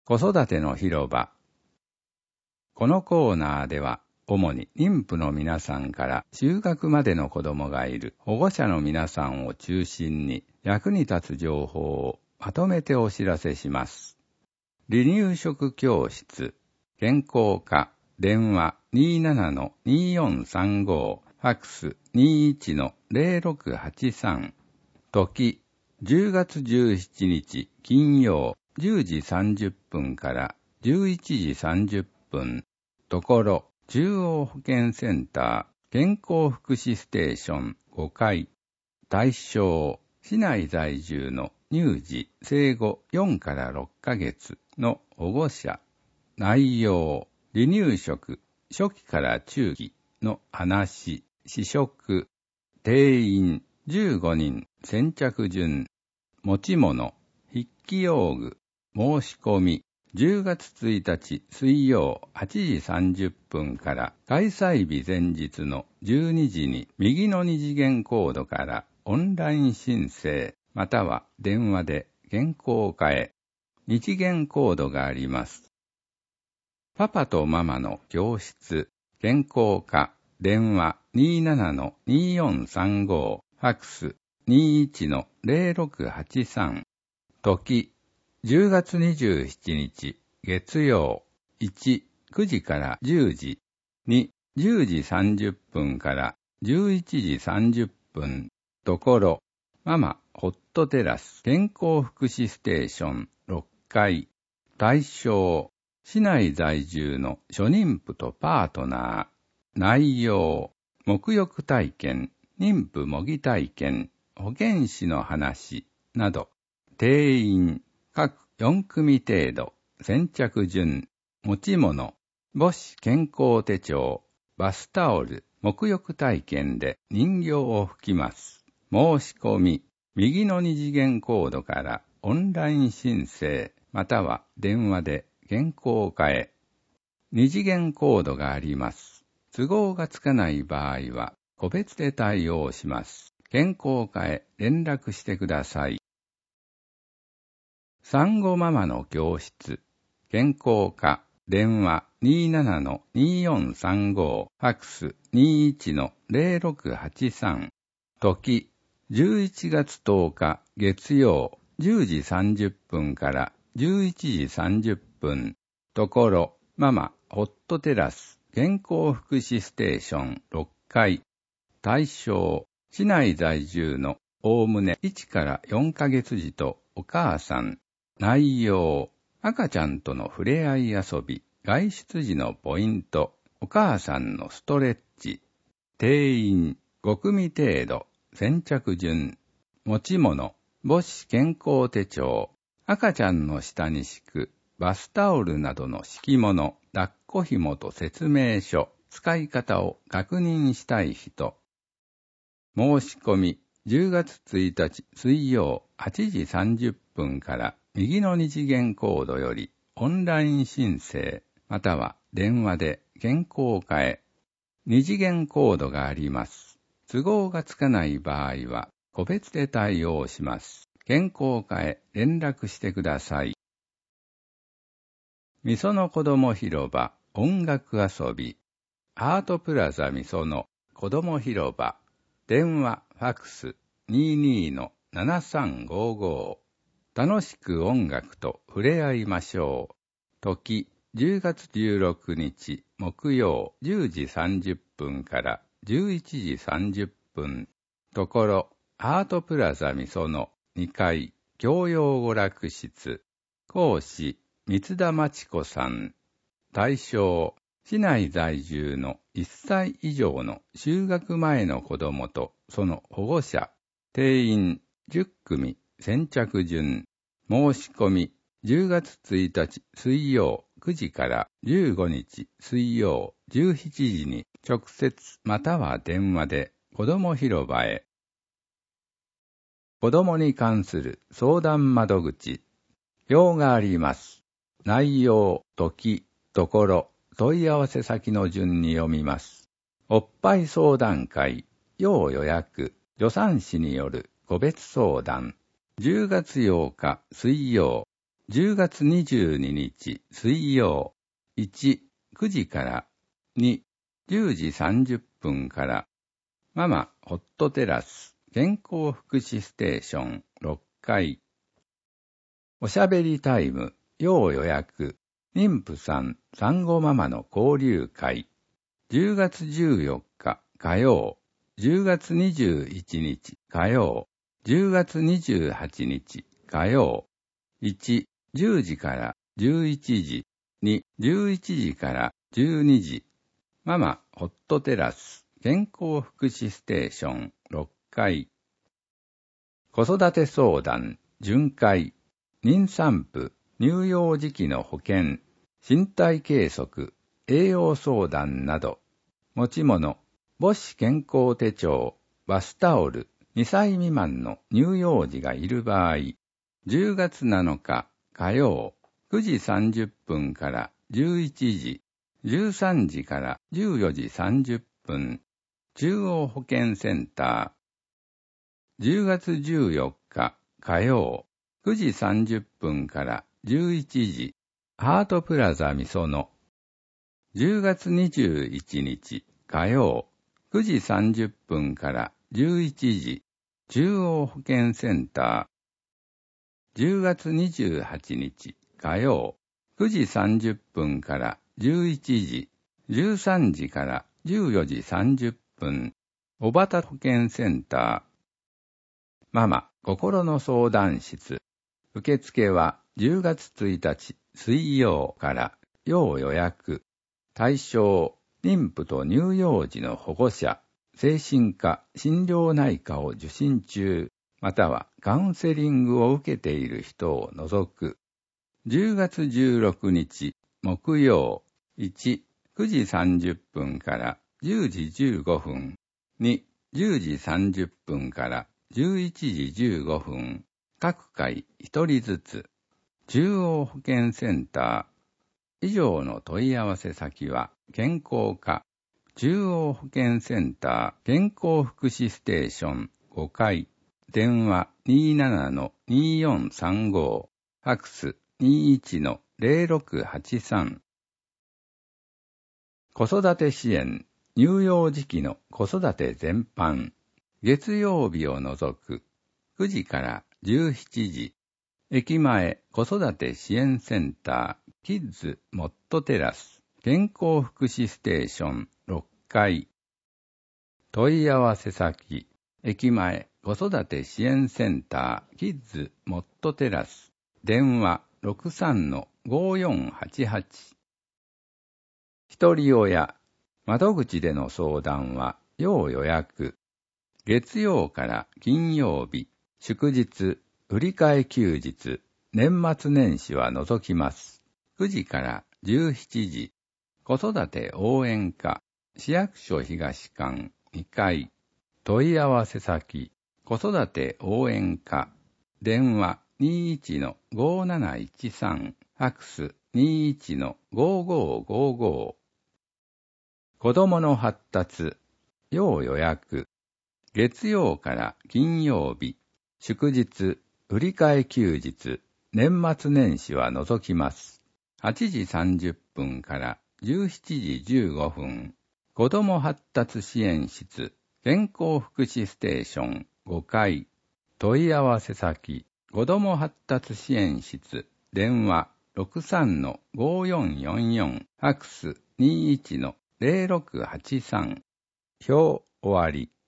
子育ての広場。このコーナーでは、主に妊婦の皆さんから就学までの子供がいる保護者の皆さんを中心に役に立つ情報をまとめてお知らせします。離乳食教室、健康課、電話 27-2435、ファックス 21-0683、時、10月17日金曜10時30分から11時30分、ところ、中央保健センター健康福祉ステーション5階、対象、市内在住の乳児生後4から6ヶ月の保護者、内容、離乳食、初期から中期の話、試食、定員15人、先着順、持ち物、筆記用具、申し込み、10月1日水曜8時30分から開催日前日の12時に右の二次元コードからオンライン申請または電話で健康課へ二次元コードがあります。パパとママの教室健康課電話 27-2435 ファックス 21-0683 時10月27日月曜1、9時から10時2、10時30分から11時30分ところママホットテラス健康福祉ステーション6階対象市内在住の初妊婦とパートナー内容沐浴体験妊婦模擬体験保健師の話など定員各4組程度、先着順、持ち物、母子健康手帳、バスタオル、沐浴体験で人形を拭きます。申し込み、右の二次元コードからオンライン申請、または電話で健康課へ。二次元コードがあります。都合がつかない場合は、個別で対応します。健康課へ連絡してください。産後ママの教室、健康課、電話 27-2435、ファックス 21-0683、時、11月10日月曜10時30分から11時30分、ところ、ママホットテラス、健康福祉ステーション6階、対象、市内在住のおおむね1から4ヶ月児とお母さん、内容、赤ちゃんとの触れ合い遊び、外出時のポイント、お母さんのストレッチ、定員5組程度、先着順、持ち物、母子健康手帳、赤ちゃんの下に敷く、バスタオルなどの敷物、抱っこ紐と説明書、使い方を確認したい人、申し込み、10月1日水曜8時30分から右の二次元コードよりオンライン申請または電話で健康課へ二次元コードがあります。都合がつかない場合は個別で対応します。健康課へ連絡してください。みその子ども広場音楽遊びアートプラザみその子ども広場電話ファックス 22-7355 楽しく音楽と触れ合いましょう。時10月16日木曜10時30分から11時30分。ところアートプラザみその2階教養娯楽室。講師三田真知子さん。対象市内在住の1歳以上の就学前の子供とその保護者。定員10組先着順。申し込み10月1日水曜9時から15日水曜17時に直接または電話で子ども広場へ。子どもに関する相談窓口。表があります。内容、時、ところ、問い合わせ先の順に読みます。おっぱい相談会、要予約、助産師による個別相談。10月8日水曜 10月22日水曜、1、9時から2、10時30分から、ママホットテラス健康福祉ステーション6階。おしゃべりタイム、要予約、妊婦さん、産後ママの交流会。10月14日火曜、10月21日火曜、10月28日火曜。1、10時から11時、2、11時から12時。ママホットテラス健康福祉ステーション6階。子育て相談、巡回、妊産婦、乳幼児期の保健、身体計測、栄養相談など、持ち物、母子健康手帳、バスタオル、2歳未満の乳幼児がいる場合、10月7日火曜、9時30分から11時、13時から14時30分、中央保健センター。10月14日火曜、9時30分から11時、ハートプラザみその。10月21日火曜、9時30分から11時、中央保健センター。10月28日火曜、9時30分から11時、13時から14時30分、小畑保健センター。ママ、心の相談室。受付は10月1日水曜から要予約。対象、妊婦と乳幼児の保護者、精神科、心療内科を受診中、またはカウンセリングを受けている人を除く。10月16日木曜、1、9時30分から10時15分、2、10時30分から11時15分、各回1人ずつ、中央保健センター。以上の問い合わせ先は、健康課、中央保健センター健康福祉ステーション5階、電話 27-2435、ファクス 21-0683。子育て支援、乳幼児期の子育て全般。月曜日を除く9時から17時、駅前子育て支援センターキッズモットテラス健康福祉ステーション6階。問い合わせ先、駅前子育て支援センターキッズモットテラス、電話 63-5488。一人親、窓口での相談は要予約。月曜から金曜日、祝日、振り替え休日、年末年始は除きます。9時から17時、子育て応援課、市役所東館2階。問い合わせ先、子育て応援課、電話 21-5713、ファクス 21-5555。子供の発達、要予約。月曜から金曜日、祝日、振り替え休日、年末年始は除きます。8時30分から17時15分、子ども発達支援室、健康福祉ステーション5階。問い合わせ先、子ども発達支援室、電話 63-5444、ファクス 21-0683。表終わり。